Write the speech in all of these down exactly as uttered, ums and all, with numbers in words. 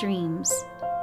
Dreams.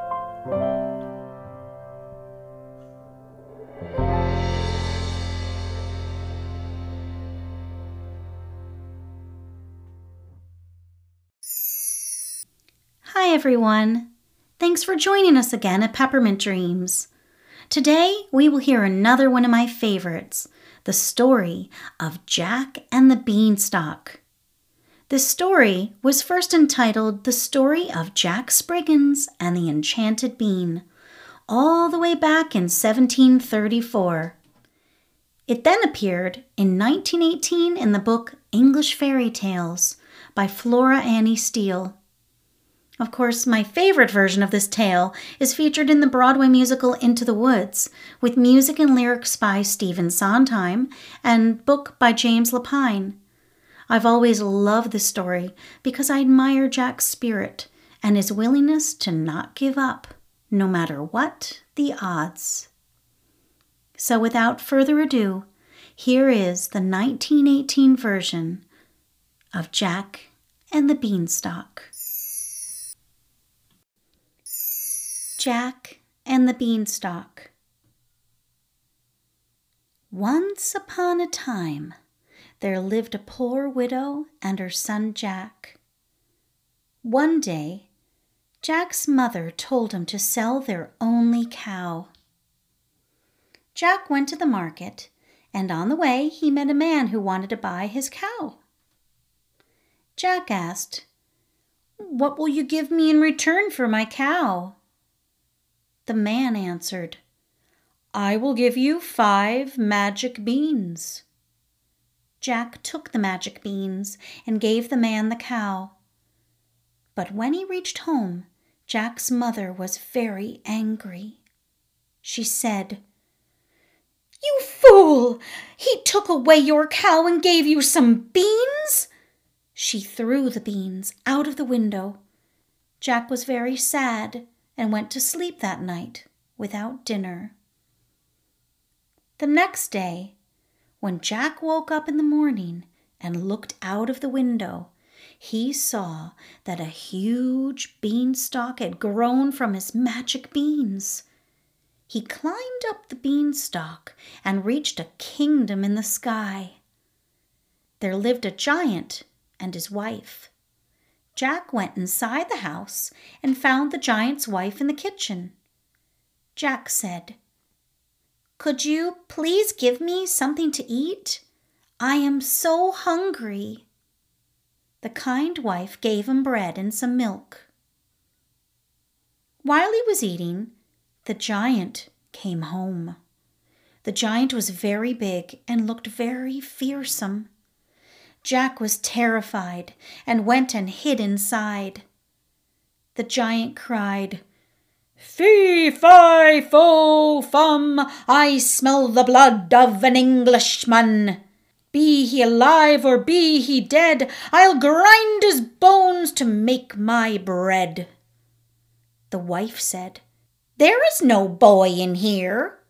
Hi everyone! Thanks for joining us again at Peppermint Dreams. Today we will hear another one of my favorites, the story of Jack and the Beanstalk. This story was first entitled The Story of Jack Spriggins and the Enchanted Bean, all the way back in seventeen thirty-four. It then appeared in nineteen eighteen in the book English Fairy Tales by Flora Annie Steel. Of course, my favorite version of this tale is featured in the Broadway musical Into the Woods, with music and lyrics by Stephen Sondheim and book by James Lapine. I've always loved this story because I admire Jack's spirit and his willingness to not give up, no matter what the odds. So without further ado, here is the nineteen eighteen version of Jack and the Beanstalk. Jack and the Beanstalk. Once upon a time, there lived a poor widow and her son Jack. One day, Jack's mother told him to sell their only cow. Jack went to the market, and on the way he met a man who wanted to buy his cow. Jack asked, "What will you give me in return for my cow?" The man answered, "I will give you five magic beans." Jack took the magic beans and gave the man the cow. But when he reached home, Jack's mother was very angry. She said, "You fool! He took away your cow and gave you some beans!" She threw the beans out of the window. Jack was very sad and went to sleep that night without dinner. The next day, when Jack woke up in the morning and looked out of the window, he saw that a huge beanstalk had grown from his magic beans. He climbed up the beanstalk and reached a kingdom in the sky. There lived a giant and his wife. Jack went inside the house and found the giant's wife in the kitchen. Jack said, "Could you please give me something to eat? I am so hungry." The kind wife gave him bread and some milk. While he was eating, the giant came home. The giant was very big and looked very fearsome. Jack was terrified and went and hid inside. The giant cried, "Fee, fi, fo, fum, I smell the blood of an Englishman. Be he alive or be he dead, I'll grind his bones to make my bread." The wife said, "There is no boy in here."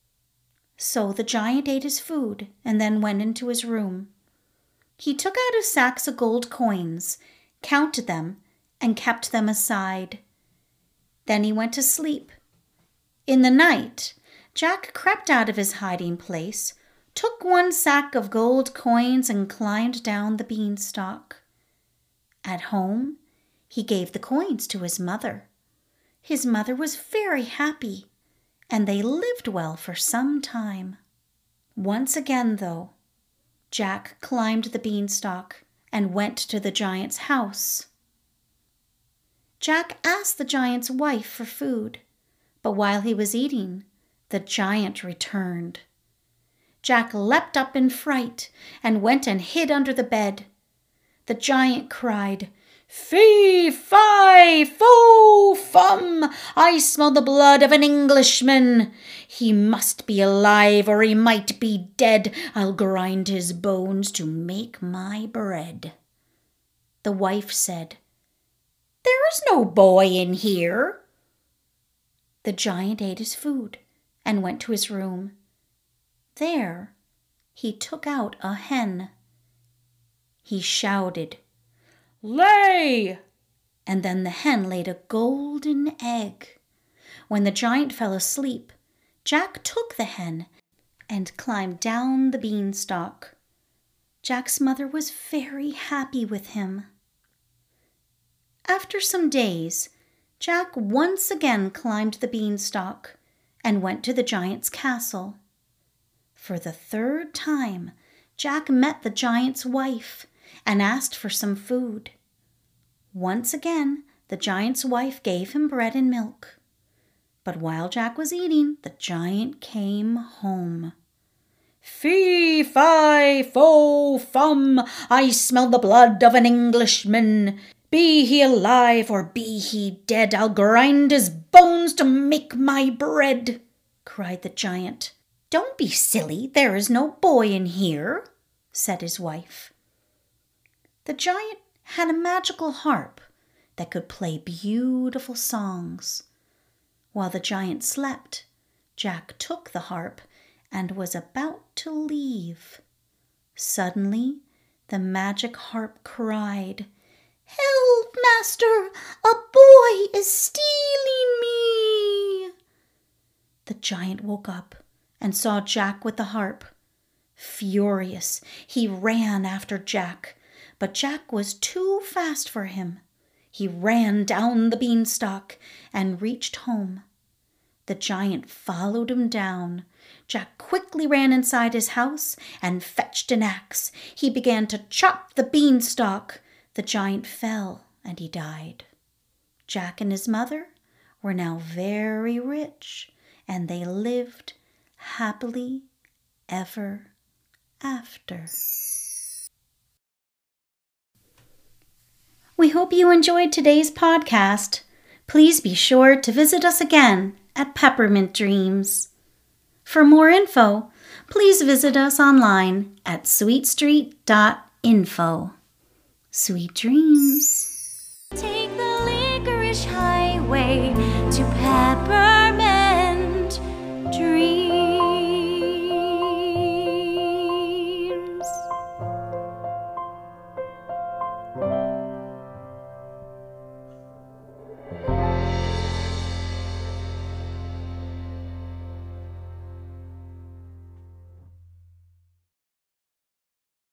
So the giant ate his food and then went into his room. He took out his sacks of gold coins, counted them, and kept them aside. Then he went to sleep. In the night, Jack crept out of his hiding place, took one sack of gold coins, and climbed down the beanstalk. At home, he gave the coins to his mother. His mother was very happy, and they lived well for some time. Once again, though, Jack climbed the beanstalk and went to the giant's house. Jack asked the giant's wife for food, but while he was eating, the giant returned. Jack leapt up in fright and went and hid under the bed. The giant cried, "Fee, fi, fo, fum, I smell the blood of an Englishman. He must be alive or he might be dead. I'll grind his bones to make my bread." The wife said, "There is no boy in here." The giant ate his food and went to his room. There, he took out a hen. He shouted, "Lay!" and then the hen laid a golden egg. When the giant fell asleep, Jack took the hen and climbed down the beanstalk. Jack's mother was very happy with him. After some days, Jack once again climbed the beanstalk and went to the giant's castle. For the third time, Jack met the giant's wife and asked for some food. Once again, the giant's wife gave him bread and milk. But while Jack was eating, the giant came home. "Fee, fi, fo, fum, I smell the blood of an Englishman. Be he alive or be he dead, I'll grind his bones to make my bread," cried the giant. "Don't be silly, there is no boy in here," said his wife. The giant had a magical harp that could play beautiful songs. While the giant slept, Jack took the harp and was about to leave. Suddenly, the magic harp cried, "Help, master! A boy is stealing me!" The giant woke up and saw Jack with the harp. Furious, he ran after Jack, but Jack was too fast for him. He ran down the beanstalk and reached home. The giant followed him down. Jack quickly ran inside his house and fetched an axe. He began to chop the beanstalk. The giant fell and he died. Jack and his mother were now very rich, and they lived happily ever after. We hope you enjoyed today's podcast. Please be sure to visit us again at Peppermint Dreams. For more info, please visit us online at sweet street dot info. Sweet dreams. Take the licorice highway.